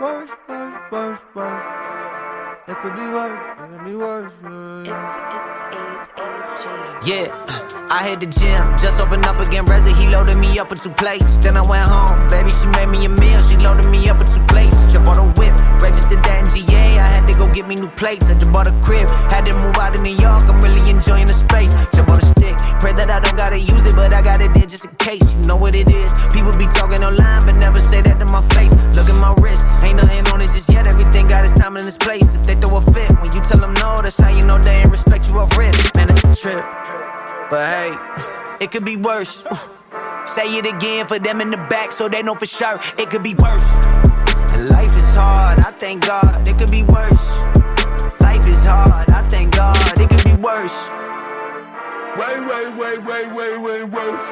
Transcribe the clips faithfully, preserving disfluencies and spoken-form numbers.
worse, worse, worse, worse. It could be worse, it could be worse. It's, it's, it's, it's, it's, Yeah, I hit the gym, just opened up again. Reza, he loaded me up with two plates. Then I went home, baby, she made me a meal. She loaded me up with two plates. Jump on the whip, registered that in G A. I had to go get me new plates. I just bought a crib, had to move out of New York. I'm really enjoying the space. Jump on the stick, pray that I don't gotta use it, but I got it there just in case. You know what it is. People be talking online, but never say that to my face. Look at my wrist, ain't nothing on it just yet. Everything got its time and its place. If they throw a fit, when you tell them no, that's how you know they ain't respect you off risk. Man, it's a trip. But hey, it could be worse. Say it again for them in the back so they know for sure it could be worse. And life is hard, I thank God. It could be worse. Life is hard, I thank God. It could be worse. Way, way, way, way, way, way worse.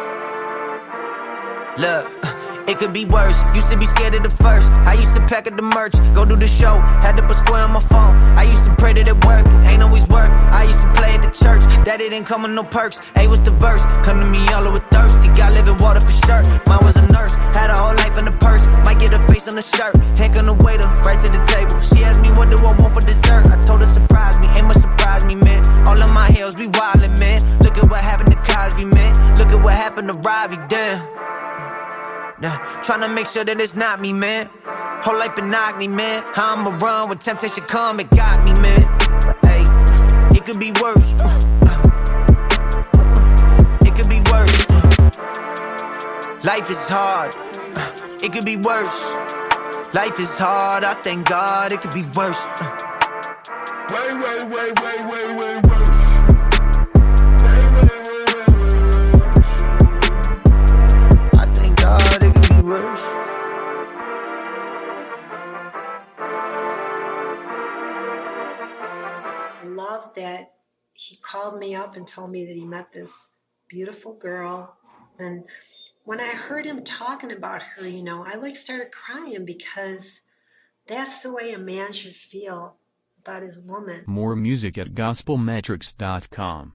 Look, it could be worse. Used to be scared of the first. I used to pack up the merch, go do the show. Had to put square on my phone. I used to pray that it work, ain't always work. I used to play at the church, that it didn't come with no perks. A was the verse, come to me yellow with thirsty. Got living water for sure. Mine was a nurse, had a whole life in the purse. Might get a face on the shirt, heck on the waiter, right to the table. She asked me what do I want for dessert. I told her surprise me, ain't much surprise me, man. All of my hills be wildin', man. Look at what happened to Cosby, man. Look at what happened to Ravi, damn. Nah, tryna make sure that it's not me, man. Whole life monotony, man. How I'ma run when temptation come, it got me, man. But hey, it could be worse. It could be worse. Life is hard. It could be worse. Life is hard, I thank God. It could be worse. Way, way, way, way, way, way worse. Love that he called me up and told me that he met this beautiful girl. And when I heard him talking about her, you know, I like started crying because that's the way a man should feel about his woman. More music at gospel metrics dot com.